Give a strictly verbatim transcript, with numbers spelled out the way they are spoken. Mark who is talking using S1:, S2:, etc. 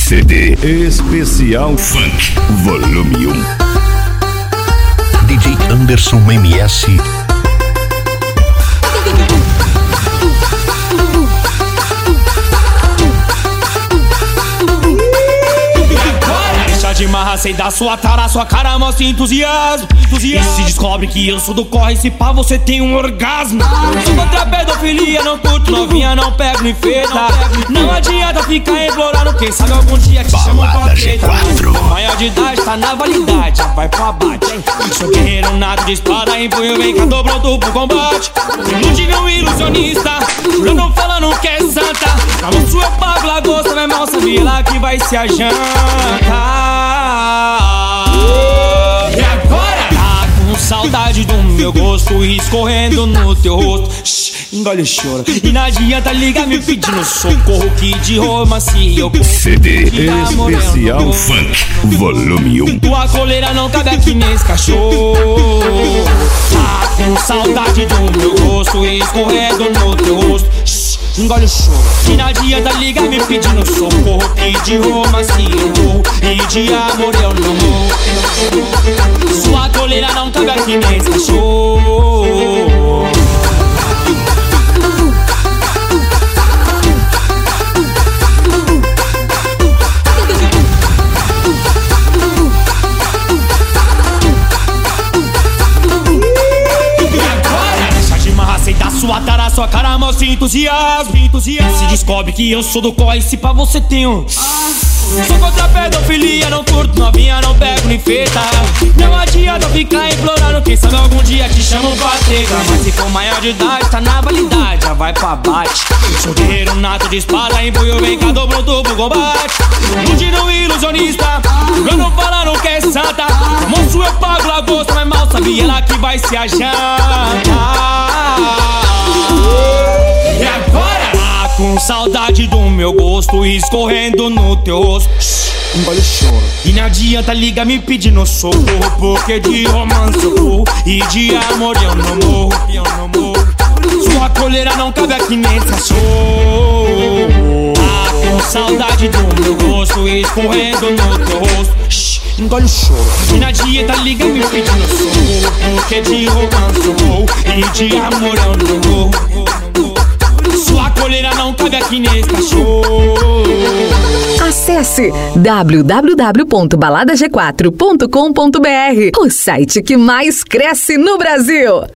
S1: C D especial Funk Volume um. D J Anderson M S.
S2: De marra, sei da sua tara, sua cara mostra entusiasmo, entusiasmo. E se descobre que eu sou do corre, se pá você tem um orgasmo. Sou contra pedofilia, não curto novinha, não pego nem feita. Não adianta ficar implorando, quem sabe algum dia te chamam pra treta. Maior de idade, tá na validade, já vai pro abate, hein? Sou guerreiro nato de espada, empunho, vem cá, tô pronto pro combate. Iludive um ilusionista, jurando falando que é santa. Na mão sua eu pago lagosta, minha irmão, sabia lá que vai ser a janta. E agora? Tá com saudade do meu gosto escorrendo no teu rosto. Shhh, engole o choro. E não adianta ligar me pedindo socorro, que de Roma se eu
S1: C D especial Funk Volume um.
S2: Tua coleira não cabe aqui nesse cachorro. Tá com saudade do meu gosto escorrendo no teu rosto. Shhh, engole o choro. E não adianta ligar me pedindo socorro, que de Roma se eu vou, e de amor eu não morro. Sua coleira não cabe aqui nesse cachorro. Sua tara, sua cara mostra entusiasmo, entusiasmo. Se descobre que eu sou do corre, se pá você tem um. Sou contra pedofilia, não curto novinha, não pego nem feita. Não adianta ficar implorando, quem sabe algum dia te chamam pra treta. Mas se for maior de idade, tá na validade, já vai pra bate. Sou guerreiro nato de espada, empunho, vem cá, dobro pro combate. Iludindo ilusionista, eu não falando que é santa. Moço eu pago lagosta, mas mal sabia ela que vai ser a janta. E agora? Tá com saudade do meu gosto escorrendo no teu rosto. Shhh, engole o choro. E não adianta ligar me pedindo socorro, porque de romance eu vou, e de amor eu não morro, eu não morro. Sua coleira não cabe aqui nesse cachorro. Tá com saudade do meu gosto escorrendo no teu rosto. Shhh, engole o choro. E não adianta ligar me pedindo socorro, porque de romance eu vou, e de amor eu não morro. Sua coleira não cabe aqui nesse cachorro.
S3: Acesse w w w ponto balada g quatro ponto com ponto b r, o site que mais cresce no Brasil.